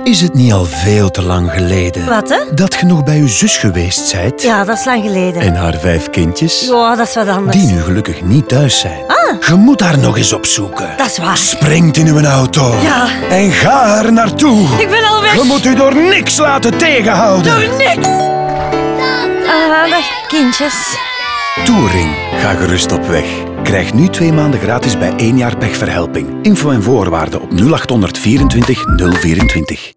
Is het niet al veel te lang geleden Wat, hè? dat je nog bij je zus geweest zijt? Ja, dat is lang geleden. En haar 5 kindjes? Ja, dat is wat anders. Die nu gelukkig niet thuis zijn. Je moet haar nog eens opzoeken. Dat is waar. Springt in uw auto. Ja. En ga er naartoe. Ik ben al weg. Je moet u door niks laten tegenhouden. Door niks. Dag, kindjes. Touring. Ga gerust op weg. Krijg nu 2 maanden gratis bij 1 jaar pechverhelping. Info en voorwaarden op 0800 24 024.